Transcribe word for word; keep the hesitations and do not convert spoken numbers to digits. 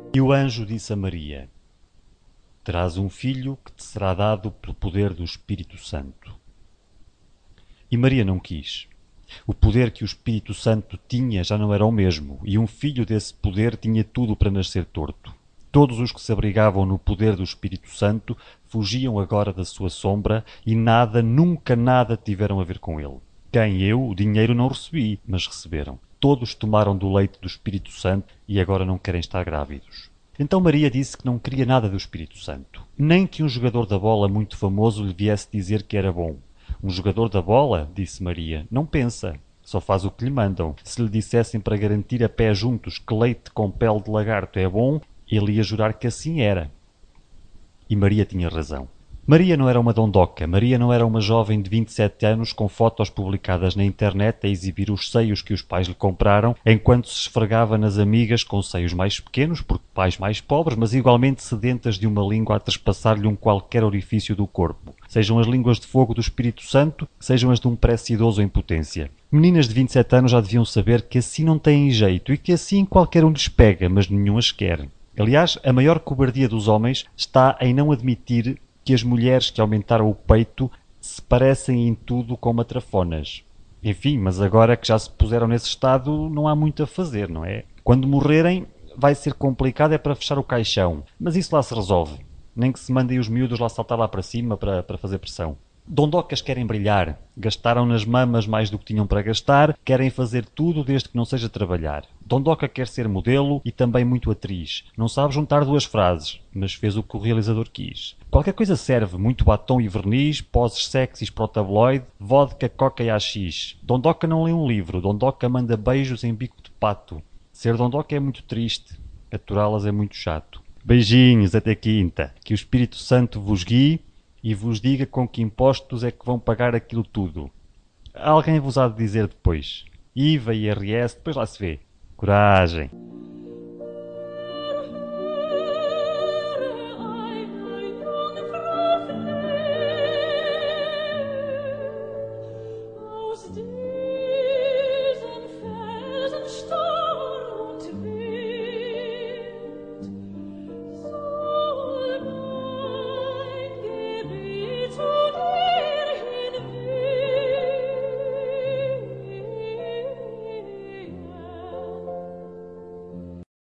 E o anjo disse a Maria: Terás um filho que te será dado pelo poder do Espírito Santo. E Maria não quis. O poder que o Espírito Santo tinha já não era o mesmo, e um filho desse poder tinha tudo para nascer torto. Todos os que se abrigavam no poder do Espírito Santo fugiam agora da sua sombra e nada, nunca nada tiveram a ver com ele. Quem eu, o dinheiro não recebi, mas receberam. Todos tomaram do leite do Espírito Santo e agora não querem estar grávidos. Então Maria disse que não queria nada do Espírito Santo. Nem que um jogador da bola muito famoso lhe viesse dizer que era bom. Um jogador da bola, disse Maria, não pensa. Só faz o que lhe mandam. Se lhe dissessem para garantir a pé juntos que leite com pele de lagarto é bom, ele ia jurar que assim era. E Maria tinha razão. Maria não era uma dondoca. Maria não era uma jovem de vinte e sete anos com fotos publicadas na internet a exibir os seios que os pais lhe compraram, enquanto se esfregava nas amigas com seios mais pequenos, porque pais mais pobres, mas igualmente sedentas de uma língua a trespassar-lhe um qualquer orifício do corpo. Sejam as línguas de fogo do Espírito Santo, sejam as de um pré-idoso em potência. Meninas de vinte e sete anos já deviam saber que assim não têm jeito e que assim qualquer um lhes pega, mas nenhum as quer. Aliás, a maior cobardia dos homens está em não admitir que as mulheres que aumentaram o peito se parecem em tudo com matrafonas. Enfim, mas agora que já se puseram nesse estado, não há muito a fazer, não é? Quando morrerem, vai ser complicado é para fechar o caixão. Mas isso lá se resolve. Nem que se mandem os miúdos lá saltar lá para cima para, para fazer pressão. Dondocas querem brilhar. Gastaram nas mamas mais do que tinham para gastar. Querem fazer tudo desde que não seja trabalhar. Dondoca quer ser modelo e também muito atriz. Não sabe juntar duas frases, mas fez o que o realizador quis. Qualquer coisa serve. Muito batom e verniz, poses sexys para o tabloide, vodka, coca e axis. Dondoca não lê um livro. Dondoca manda beijos em bico de pato. Ser dondoca é muito triste. Aturá-las é muito chato. Beijinhos, até quinta. Que o Espírito Santo vos guie e vos diga com que impostos é que vão pagar aquilo tudo. Alguém vos há de dizer depois. I V A e I R S, depois lá se vê. Coragem.